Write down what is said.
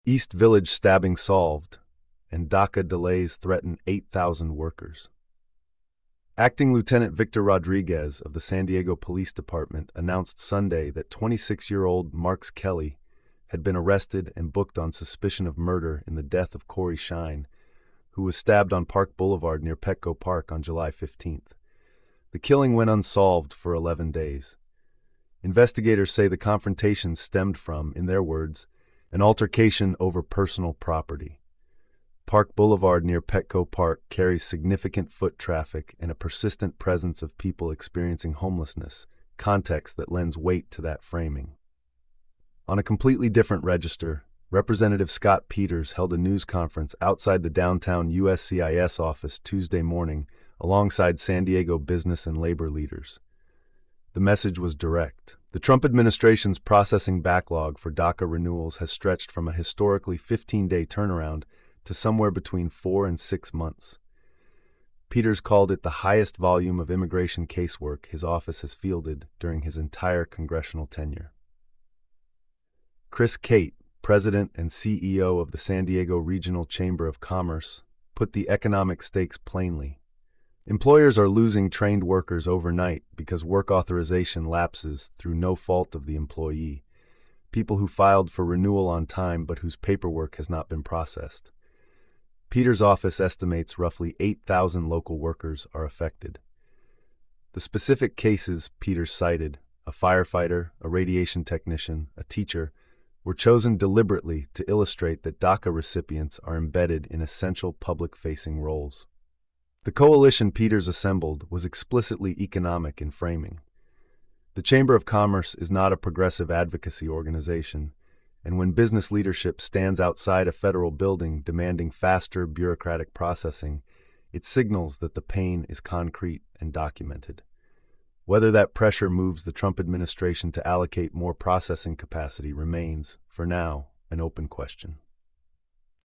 East Village stabbing solved, and DACA delays threaten 8,000 workers. Acting Lieutenant Victor Rodriguez of the San Diego Police Department announced Sunday that 26-year-old Marks Kelly had been arrested and booked on suspicion of murder in the death of Corey Shine, who was stabbed on Park Boulevard near Petco Park on July 15th. The killing went unsolved for 11 days. Investigators say the confrontation stemmed from, in their words, an altercation over personal property. Park Boulevard near Petco Park carries significant foot traffic and a persistent presence of people experiencing homelessness, context that lends weight to that framing. On a completely different register, Representative Scott Peters held a news conference outside the downtown USCIS office Tuesday morning alongside San Diego business and labor leaders. The message was direct. The Trump administration's processing backlog for DACA renewals has stretched from a historically 15-day turnaround to somewhere between 4 and 6 months. Peters called it the highest volume of immigration casework his office has fielded during his entire congressional tenure. Chris Cate, president and CEO of the San Diego Regional Chamber of Commerce, put the economic stakes plainly. Employers are losing trained workers overnight because work authorization lapses through no fault of the employee, people who filed for renewal on time but whose paperwork has not been processed. Peters' office estimates roughly 8,000 local workers are affected. The specific cases Peters cited, a firefighter, a radiation technician, a teacher, were chosen deliberately to illustrate that DACA recipients are embedded in essential public-facing roles. The coalition Peters assembled was explicitly economic in framing. The Chamber of Commerce is not a progressive advocacy organization, and when business leadership stands outside a federal building demanding faster bureaucratic processing, it signals that the pain is concrete and documented. Whether that pressure moves the Trump administration to allocate more processing capacity remains, for now, an open question.